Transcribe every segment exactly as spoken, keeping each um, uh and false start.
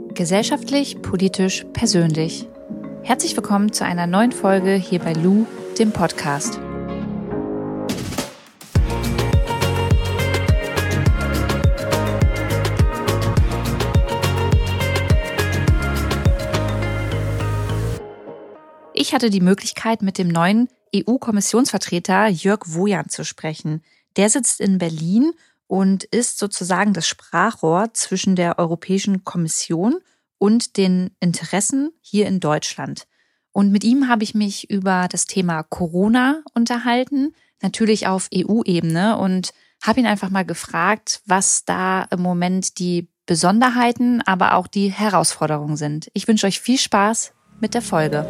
Gesellschaftlich, politisch, persönlich. Herzlich willkommen zu einer neuen Folge hier bei Lou, dem Podcast. Ich hatte die Möglichkeit, mit dem neuen E U-Kommissionsvertreter Jörg Wojan zu sprechen. Der sitzt in Berlin und ist sozusagen das Sprachrohr zwischen der Europäischen Kommission und den Interessen hier in Deutschland. Und mit ihm habe ich mich über das Thema Corona unterhalten, natürlich auf E U-Ebene, und habe ihn einfach mal gefragt, was da im Moment die Besonderheiten, aber auch die Herausforderungen sind. Ich wünsche euch viel Spaß mit der Folge.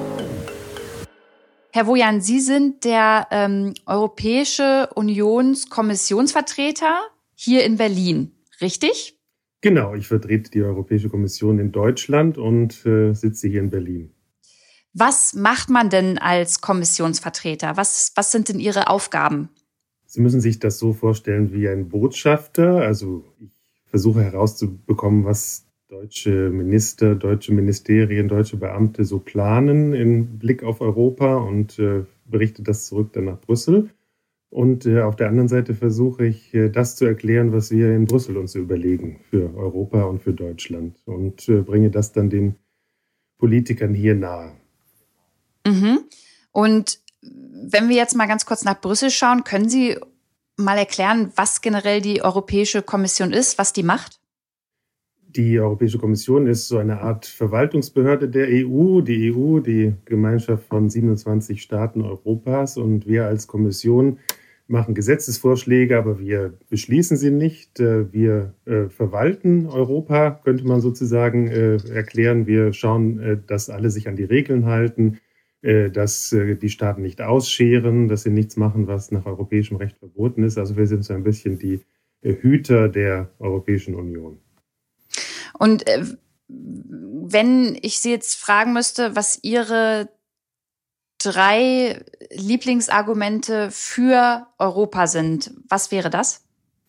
Herr Wojan, Sie sind der ähm, Europäische Unionskommissionsvertreter hier in Berlin, richtig? Genau, ich vertrete die Europäische Kommission in Deutschland und äh, sitze hier in Berlin. Was macht man denn als Kommissionsvertreter? Was, was sind denn Ihre Aufgaben? Sie müssen sich das so vorstellen wie ein Botschafter. Also ich versuche herauszubekommen, was deutsche Minister, deutsche Ministerien, deutsche Beamte so planen im Blick auf Europa und äh, berichte das zurück dann nach Brüssel. Und äh, auf der anderen Seite versuche ich, äh, das zu erklären, was wir in Brüssel uns überlegen für Europa und für Deutschland, und äh, bringe das dann den Politikern hier nahe. Mhm. Und wenn wir jetzt mal ganz kurz nach Brüssel schauen, können Sie mal erklären, was generell die Europäische Kommission ist, was die macht? Die Europäische Kommission ist so eine Art Verwaltungsbehörde der E U, die E U, die Gemeinschaft von siebenundzwanzig Staaten Europas. Und wir als Kommission machen Gesetzesvorschläge, aber wir beschließen sie nicht. Wir äh, verwalten Europa, könnte man sozusagen äh, erklären. Wir schauen, äh, dass alle sich an die Regeln halten, äh, dass äh, die Staaten nicht ausscheren, dass sie nichts machen, was nach europäischem Recht verboten ist. Also wir sind so ein bisschen die äh, Hüter der Europäischen Union. Und äh, wenn ich Sie jetzt fragen müsste, was Ihre drei Lieblingsargumente für Europa sind, was wäre das?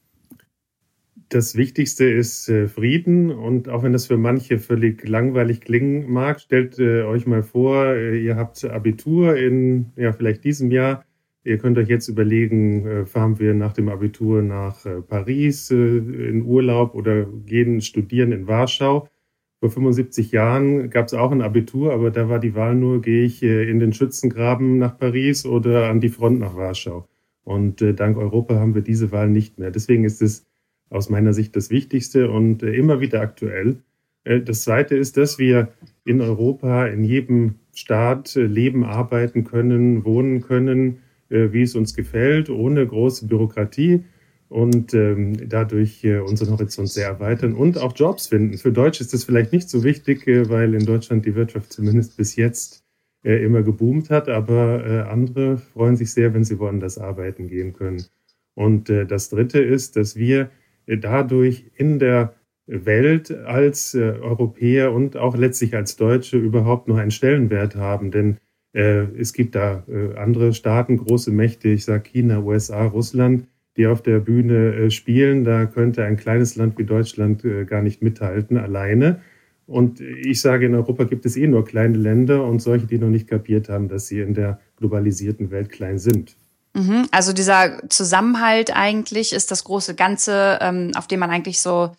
Das Wichtigste ist äh, Frieden, und auch wenn das für manche völlig langweilig klingen mag, stellt äh, euch mal vor, äh, ihr habt Abitur in ja vielleicht diesem Jahr. Ihr könnt euch jetzt überlegen, äh, fahren wir nach dem Abitur nach äh, Paris äh, in Urlaub oder gehen studieren in Warschau. Vor fünfundsiebzig Jahren gab es auch ein Abitur, aber da war die Wahl nur, gehe ich äh, in den Schützengraben nach Paris oder an die Front nach Warschau. Und äh, dank Europa haben wir diese Wahl nicht mehr. Deswegen ist es aus meiner Sicht das Wichtigste und äh, immer wieder aktuell. Äh, das Zweite ist, dass wir in Europa in jedem Staat äh, leben, arbeiten können, wohnen können, wie es uns gefällt, ohne große Bürokratie, und ähm, dadurch äh, unseren Horizont sehr erweitern und auch Jobs finden. Für Deutsche ist das vielleicht nicht so wichtig, äh, weil in Deutschland die Wirtschaft zumindest bis jetzt äh, immer geboomt hat, aber äh, andere freuen sich sehr, wenn sie woanders arbeiten gehen können. Und äh, das Dritte ist, dass wir äh, dadurch in der Welt als äh, Europäer und auch letztlich als Deutsche überhaupt noch einen Stellenwert haben, denn es gibt da andere Staaten, große Mächte, ich sage China, U S A, Russland, die auf der Bühne spielen. Da könnte ein kleines Land wie Deutschland gar nicht mithalten, alleine. Und ich sage, in Europa gibt es eh nur kleine Länder und solche, die noch nicht kapiert haben, dass sie in der globalisierten Welt klein sind. Mhm. Also dieser Zusammenhalt eigentlich ist das große Ganze, auf dem man eigentlich so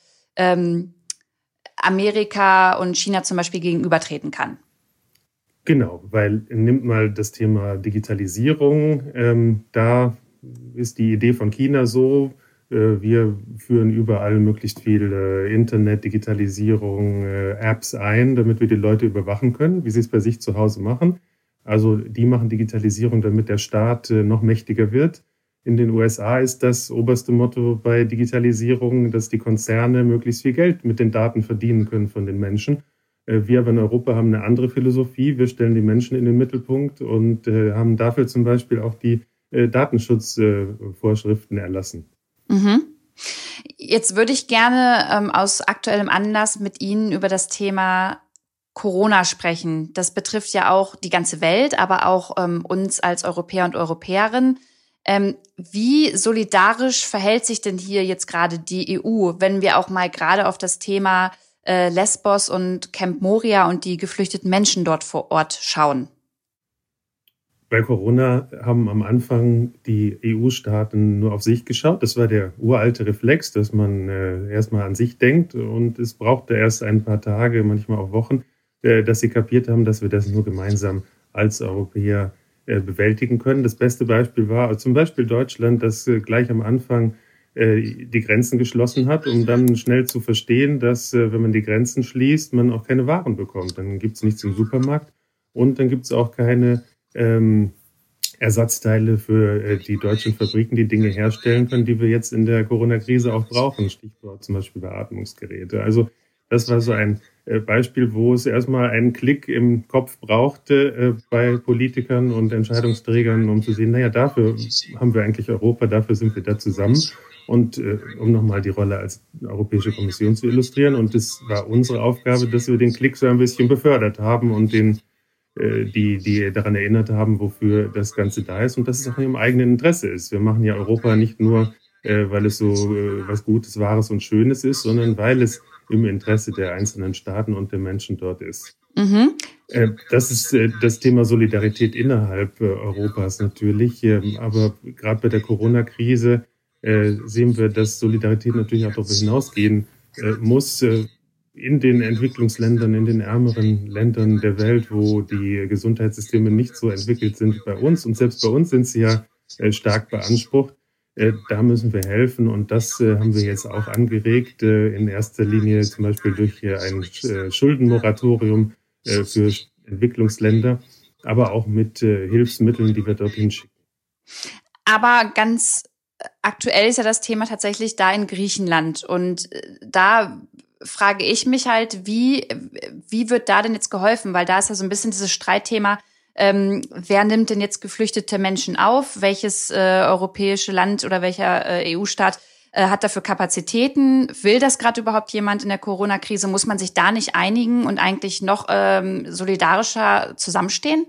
Amerika und China zum Beispiel gegenübertreten kann. Genau, weil nimmt mal das Thema Digitalisierung. Ähm, da ist die Idee von China so, äh, wir führen überall möglichst viel äh, Internet, Digitalisierung, äh, Apps ein, damit wir die Leute überwachen können, wie sie es bei sich zu Hause machen. Also die machen Digitalisierung, damit der Staat äh, noch mächtiger wird. In den U S A ist das oberste Motto bei Digitalisierung, dass die Konzerne möglichst viel Geld mit den Daten verdienen können von den Menschen. Wir aber in Europa haben eine andere Philosophie. Wir stellen die Menschen in den Mittelpunkt und äh, haben dafür zum Beispiel auch die äh, Datenschutzvorschriften äh, erlassen. Mhm. Jetzt würde ich gerne ähm, aus aktuellem Anlass mit Ihnen über das Thema Corona sprechen. Das betrifft ja auch die ganze Welt, aber auch ähm, uns als Europäer und Europäerinnen. Ähm, wie solidarisch verhält sich denn hier jetzt gerade die E U, wenn wir auch mal gerade auf das Thema äh, Lesbos und Camp Moria und die geflüchteten Menschen dort vor Ort schauen? Bei Corona haben am Anfang die E U-Staaten nur auf sich geschaut. Das war der uralte Reflex, dass man äh, erstmal an sich denkt. Und es brauchte erst ein paar Tage, manchmal auch Wochen, äh, dass sie kapiert haben, dass wir das nur gemeinsam als Europäer äh, bewältigen können. Das beste Beispiel war zum Beispiel Deutschland, das äh, gleich am Anfang äh, die Grenzen geschlossen hat, um dann schnell zu verstehen, dass, äh, wenn man die Grenzen schließt, man auch keine Waren bekommt. Dann gibt es nichts im Supermarkt und dann gibt es auch keine Ähm, Ersatzteile für äh, die deutschen Fabriken, die Dinge herstellen können, die wir jetzt in der Corona-Krise auch brauchen. Stichwort zum Beispiel Beatmungsgeräte. Also das war so ein äh, Beispiel, wo es erstmal einen Klick im Kopf brauchte äh, bei Politikern und Entscheidungsträgern, um zu sehen, naja, dafür haben wir eigentlich Europa, dafür sind wir da zusammen. Und äh, um nochmal die Rolle als Europäische Kommission zu illustrieren. Und es war unsere Aufgabe, dass wir den Klick so ein bisschen befördert haben und den Die, die daran erinnert haben, wofür das Ganze da ist und dass es auch in ihrem eigenen Interesse ist. Wir machen ja Europa nicht nur, äh, weil es so äh, was Gutes, Wahres und Schönes ist, sondern weil es im Interesse der einzelnen Staaten und der Menschen dort ist. Mhm. Äh, das ist äh, das Thema Solidarität innerhalb äh, Europas natürlich. Äh, aber gerade bei der Corona-Krise äh, sehen wir, dass Solidarität natürlich auch darüber hinausgehen äh, muss. Äh, in den Entwicklungsländern, in den ärmeren Ländern der Welt, wo die Gesundheitssysteme nicht so entwickelt sind wie bei uns. Und selbst bei uns sind sie ja äh, stark beansprucht. Äh, da müssen wir helfen. Und das äh, haben wir jetzt auch angeregt, äh, in erster Linie zum Beispiel durch äh, ein äh, Schuldenmoratorium äh, für Entwicklungsländer, aber auch mit äh, Hilfsmitteln, die wir dorthin schicken. Aber ganz aktuell ist ja das Thema tatsächlich da in Griechenland. Und da frage ich mich halt, wie, wie wird da denn jetzt geholfen? Weil da ist ja so ein bisschen dieses Streitthema, ähm, wer nimmt denn jetzt geflüchtete Menschen auf? Welches äh, europäische Land oder welcher äh, E U-Staat äh, hat dafür Kapazitäten? Will das gerade überhaupt jemand in der Corona-Krise? Muss man sich da nicht einigen und eigentlich noch ähm, solidarischer zusammenstehen?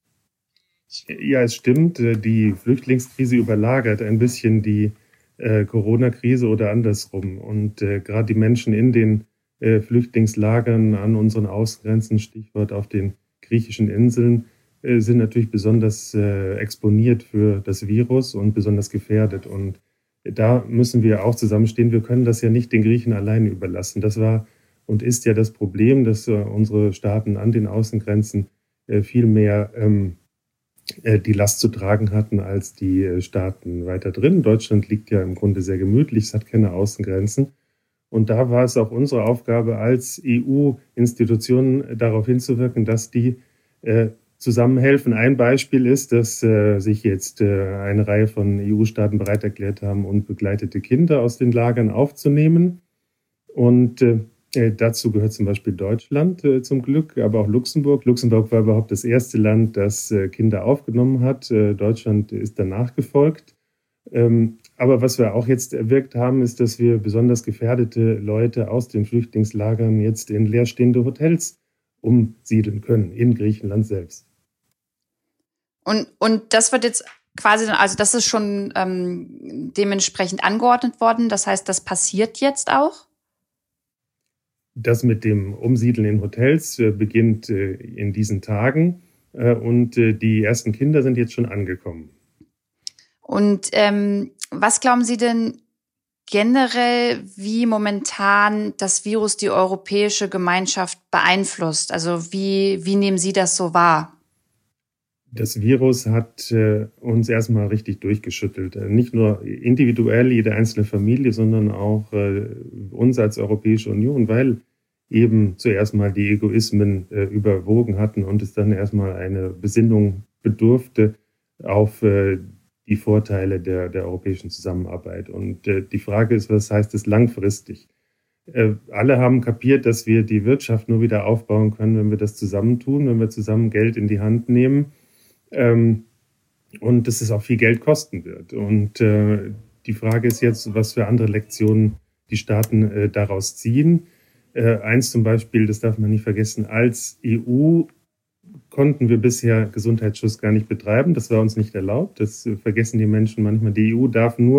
Ja, es stimmt. Die Flüchtlingskrise überlagert ein bisschen die äh, Corona-Krise oder andersrum. Und äh, gerade die Menschen in den äh, Flüchtlingslagern an unseren Außengrenzen, Stichwort auf den griechischen Inseln, äh, sind natürlich besonders äh, exponiert für das Virus und besonders gefährdet. Und da müssen wir auch zusammenstehen. Wir können das ja nicht den Griechen alleine überlassen. Das war und ist ja das Problem, dass äh, unsere Staaten an den Außengrenzen äh, viel mehr ähm, die Last zu tragen hatten als die Staaten weiter drin. Deutschland liegt ja im Grunde sehr gemütlich, es hat keine Außengrenzen. Und da war es auch unsere Aufgabe als E U-Institutionen darauf hinzuwirken, dass die äh, zusammenhelfen. Ein Beispiel ist, dass äh, sich jetzt äh, eine Reihe von E U-Staaten bereit erklärt haben, unbegleitete Kinder aus den Lagern aufzunehmen. Und äh, Äh, dazu gehört zum Beispiel Deutschland äh, zum Glück, aber auch Luxemburg. Luxemburg war überhaupt das erste Land, das äh, Kinder aufgenommen hat. Äh, Deutschland ist danach gefolgt. Ähm, aber was wir auch jetzt erwirkt haben, ist, dass wir besonders gefährdete Leute aus den Flüchtlingslagern jetzt in leerstehende Hotels umsiedeln können, in Griechenland selbst. Und, und das wird jetzt quasi, also das ist schon ähm, dementsprechend angeordnet worden. Das heißt, das passiert jetzt auch? Das mit dem Umsiedeln in Hotels äh, beginnt äh, in diesen Tagen äh, und äh, die ersten Kinder sind jetzt schon angekommen. Und ähm, was glauben Sie denn generell, wie momentan das Virus die europäische Gemeinschaft beeinflusst? Also wie, wie nehmen Sie das so wahr? Das Virus hat äh, uns erstmal richtig durchgeschüttelt. Äh, nicht nur individuell, jede einzelne Familie, sondern auch äh, uns als Europäische Union, weil eben zuerst mal die Egoismen äh, überwogen hatten und es dann erstmal eine Besinnung bedurfte auf äh, die Vorteile der, der europäischen Zusammenarbeit. Und äh, die Frage ist, was heißt es langfristig? Äh, alle haben kapiert, dass wir die Wirtschaft nur wieder aufbauen können, wenn wir das zusammentun, wenn wir zusammen Geld in die Hand nehmen. Ähm, und dass es auch viel Geld kosten wird. Und äh, die Frage ist jetzt, was für andere Lektionen die Staaten äh, daraus ziehen. Äh, eins zum Beispiel, das darf man nicht vergessen, als E U konnten wir bisher Gesundheitsschutz gar nicht betreiben. Das war uns nicht erlaubt. Das äh, vergessen die Menschen manchmal. Die E U darf nur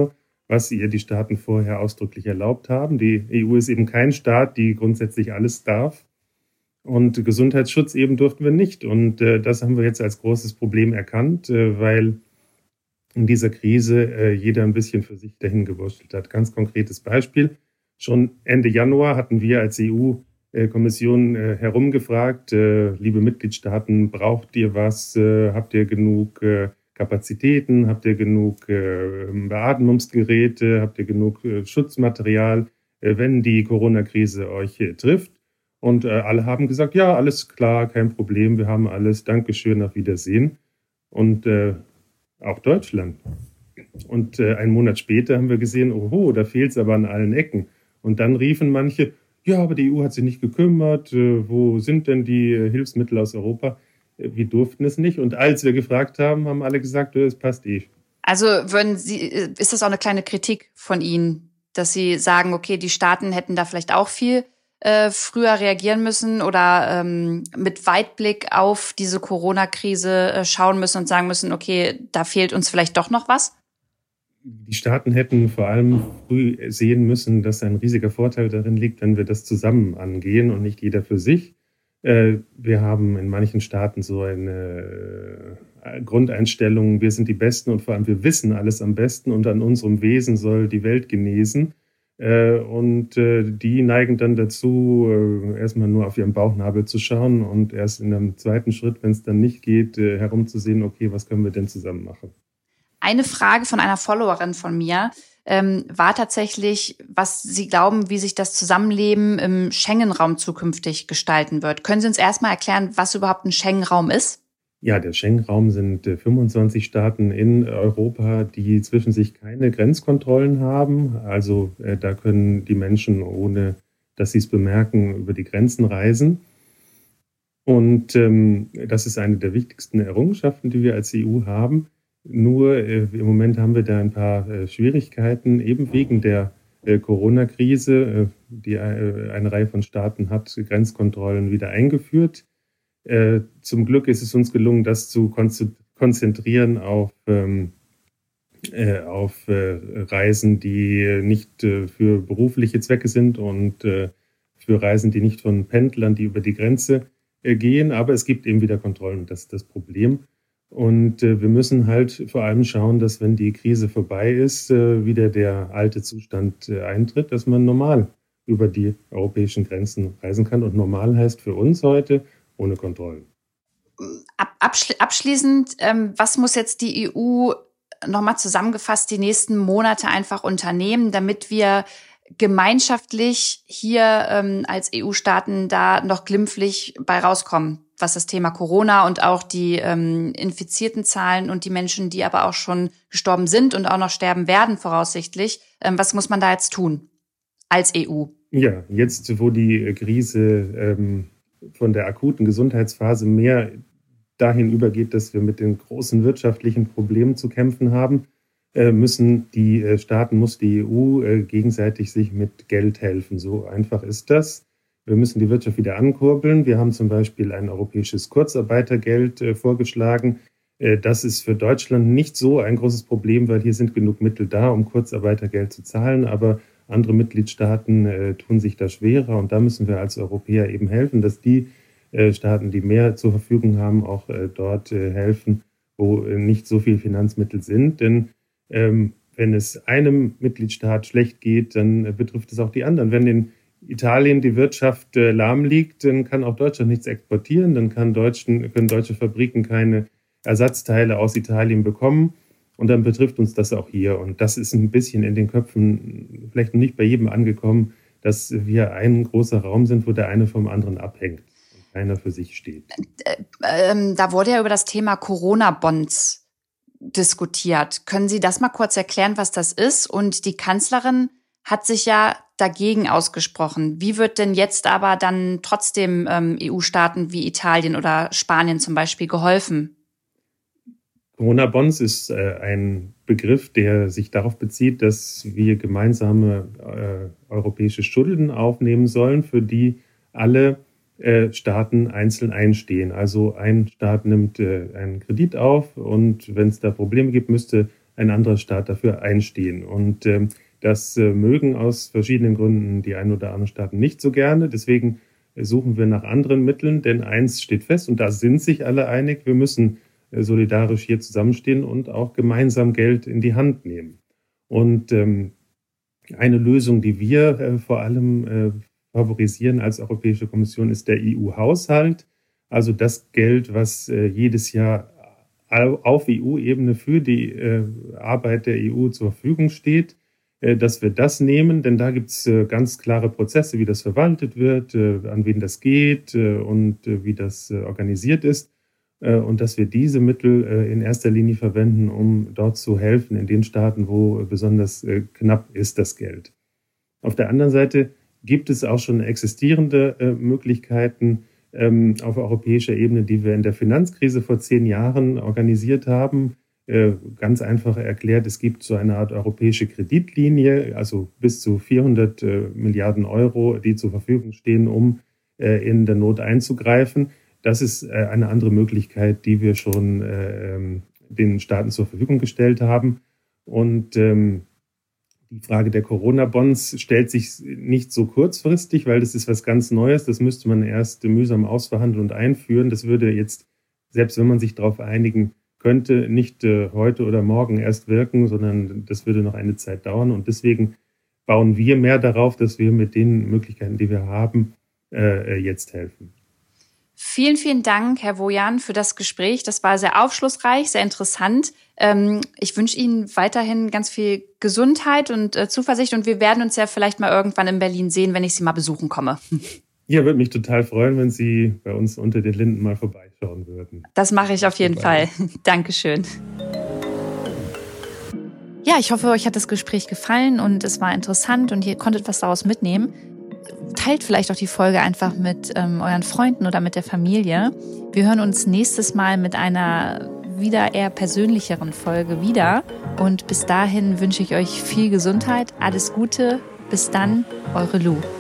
was ihr die Staaten vorher ausdrücklich erlaubt haben. Die E U ist eben kein Staat, die grundsätzlich alles darf. Und Gesundheitsschutz eben durften wir nicht. Und äh, das haben wir jetzt als großes Problem erkannt, äh, weil in dieser Krise äh, jeder ein bisschen für sich dahin gewurschtelt hat. Ganz konkretes Beispiel. Schon Ende Januar hatten wir als E U-Kommission äh, herumgefragt, äh, liebe Mitgliedstaaten, braucht ihr was? Äh, habt ihr genug äh, Kapazitäten? Habt ihr genug äh, Beatmungsgeräte? Habt ihr genug äh, Schutzmaterial, äh, wenn die Corona-Krise euch äh, trifft? Und äh, alle haben gesagt, ja, alles klar, kein Problem, wir haben alles, Dankeschön, auf Wiedersehen. Und äh, auch Deutschland. Und äh, einen Monat später haben wir gesehen, oho, da fehlt es aber an allen Ecken. Und dann riefen manche, ja, aber die E U hat sich nicht gekümmert, äh, wo sind denn die äh, Hilfsmittel aus Europa? Äh, wir durften es nicht. Und als wir gefragt haben, haben alle gesagt, es passt eh. Also würden Sie, ist das auch eine kleine Kritik von Ihnen, dass Sie sagen, okay, die Staaten hätten da vielleicht auch viel äh, früher reagieren müssen oder ähm, mit Weitblick auf diese Corona-Krise äh, schauen müssen und sagen müssen, okay, da fehlt uns vielleicht doch noch was? Die Staaten hätten vor allem früh sehen müssen, dass ein riesiger Vorteil darin liegt, wenn wir das zusammen angehen und nicht jeder für sich. Äh, wir haben in manchen Staaten so eine äh, Grundeinstellung, wir sind die Besten und vor allem wir wissen alles am besten und an unserem Wesen soll die Welt genesen. Und die neigen dann dazu, erstmal nur auf ihren Bauchnabel zu schauen und erst in einem zweiten Schritt, wenn es dann nicht geht, herumzusehen, okay, was können wir denn zusammen machen? Eine Frage von einer Followerin von mir ähm, war tatsächlich, was Sie glauben, wie sich das Zusammenleben im Schengen-Raum zukünftig gestalten wird. Können Sie uns erstmal erklären, was überhaupt ein Schengen-Raum ist? Ja, der Schengen-Raum sind fünfundzwanzig Staaten in Europa, die zwischen sich keine Grenzkontrollen haben. Also äh, da können die Menschen, ohne dass sie es bemerken, über die Grenzen reisen. Und ähm, das ist eine der wichtigsten Errungenschaften, die wir als E U haben. Nur äh, im Moment haben wir da ein paar äh, Schwierigkeiten, eben wegen der äh, Corona-Krise. Äh, die, äh, eine Reihe von Staaten hat Grenzkontrollen wieder eingeführt. Äh, zum Glück ist es uns gelungen, das zu konzentrieren auf, ähm, äh, auf äh, Reisen, die nicht äh, für berufliche Zwecke sind und äh, für Reisen, die nicht von Pendlern, die über die Grenze äh, gehen. Aber es gibt eben wieder Kontrollen, das ist das Problem. Und äh, wir müssen halt vor allem schauen, dass wenn die Krise vorbei ist, äh, wieder der alte Zustand äh, eintritt, dass man normal über die europäischen Grenzen reisen kann. Und normal heißt für uns heute, ohne Kontrollen. Abschließend, ähm, was muss jetzt die E U nochmal zusammengefasst die nächsten Monate einfach unternehmen, damit wir gemeinschaftlich hier ähm, als E U-Staaten da noch glimpflich bei rauskommen, was das Thema Corona und auch die ähm, infizierten Zahlen und die Menschen, die aber auch schon gestorben sind und auch noch sterben werden voraussichtlich. Ähm, was muss man da jetzt tun als E U? Ja, jetzt, wo die Krise ähm, von der akuten Gesundheitsphase mehr dahin übergeht, dass wir mit den großen wirtschaftlichen Problemen zu kämpfen haben, äh, müssen die äh, Staaten, muss die E U äh, gegenseitig sich mit Geld helfen. So einfach ist das. Wir müssen die Wirtschaft wieder ankurbeln. Wir haben zum Beispiel ein europäisches Kurzarbeitergeld äh, vorgeschlagen. Äh, das ist für Deutschland nicht so ein großes Problem, weil hier sind genug Mittel da, um Kurzarbeitergeld zu zahlen. Aber andere Mitgliedstaaten äh, tun sich da schwerer und da müssen wir als Europäer eben helfen, dass die äh, Staaten, die mehr zur Verfügung haben, auch äh, dort äh, helfen, wo äh, nicht so viel Finanzmittel sind. Denn ähm, wenn es einem Mitgliedstaat schlecht geht, dann äh, betrifft es auch die anderen. Wenn in Italien die Wirtschaft äh, lahm liegt, dann kann auch Deutschland nichts exportieren, dann kann Deutschen, können deutsche Fabriken keine Ersatzteile aus Italien bekommen. Und dann betrifft uns das auch hier. Und das ist ein bisschen in den Köpfen vielleicht noch nicht bei jedem angekommen, dass wir ein großer Raum sind, wo der eine vom anderen abhängt und keiner für sich steht. Ähm, da wurde ja über das Thema Corona-Bonds diskutiert. Können Sie das mal kurz erklären, was das ist? Und die Kanzlerin hat sich ja dagegen ausgesprochen. Wie wird denn jetzt aber dann trotzdem ähm, E U-Staaten wie Italien oder Spanien zum Beispiel geholfen? Corona-Bonds ist äh, ein Begriff, der sich darauf bezieht, dass wir gemeinsame äh, europäische Schulden aufnehmen sollen, für die alle äh, Staaten einzeln einstehen. Also ein Staat nimmt äh, einen Kredit auf und wenn es da Probleme gibt, müsste ein anderer Staat dafür einstehen. Und ähm, das äh, mögen aus verschiedenen Gründen die ein oder anderen Staaten nicht so gerne. Deswegen suchen wir nach anderen Mitteln, denn eins steht fest, und da sind sich alle einig, wir müssen äh, solidarisch hier zusammenstehen und auch gemeinsam Geld in die Hand nehmen. Und ähm, eine Lösung, die wir äh, vor allem äh, favorisieren als Europäische Kommission, ist der E U-Haushalt. Also das Geld, was äh, jedes Jahr auf E U-Ebene für die äh, Arbeit der E U zur Verfügung steht, äh, dass wir das nehmen, denn da gibt es äh, ganz klare Prozesse, wie das verwaltet wird, äh, an wen das geht äh, und äh, wie das äh, organisiert ist. Äh, und dass wir diese Mittel äh, in erster Linie verwenden, um dort zu helfen, in den Staaten, wo äh, besonders äh, knapp ist das Geld. Auf der anderen Seite gibt es auch schon existierende äh, Möglichkeiten, auf europäischer Ebene, die wir in der Finanzkrise vor zehn Jahren organisiert haben. Ganz einfach erklärt, es gibt so eine Art europäische Kreditlinie, also bis zu vierhundert Milliarden Euro, die zur Verfügung stehen, um in der Not einzugreifen. Das ist eine andere Möglichkeit, die wir schon den Staaten zur Verfügung gestellt haben. Und die Frage der Corona-Bonds stellt sich nicht so kurzfristig, weil das ist was ganz Neues. Das müsste man erst mühsam ausverhandeln und einführen. Das würde jetzt, selbst wenn man sich darauf einigen könnte, nicht äh, heute oder morgen erst wirken, sondern das würde noch eine Zeit dauern. Und deswegen bauen wir mehr darauf, dass wir mit den Möglichkeiten, die wir haben, äh, jetzt helfen. Vielen, vielen Dank, Herr Wojan, für das Gespräch. Das war sehr aufschlussreich, sehr interessant. Ich wünsche Ihnen weiterhin ganz viel Gesundheit und Zuversicht. Und wir werden uns ja vielleicht mal irgendwann in Berlin sehen, wenn ich Sie mal besuchen komme. Ja, würde mich total freuen, wenn Sie bei uns unter den Linden mal vorbeischauen würden. Das mache ich auf jeden Fall. Dankeschön. Ja, ich hoffe, euch hat das Gespräch gefallen und es war interessant und ihr konntet was daraus mitnehmen. Teilt vielleicht auch die Folge einfach mit ähm, euren Freunden oder mit der Familie. Wir hören uns nächstes Mal mit einer wieder eher persönlicheren Folge wieder. Und bis dahin wünsche ich euch viel Gesundheit, alles Gute. Bis dann, eure Lu.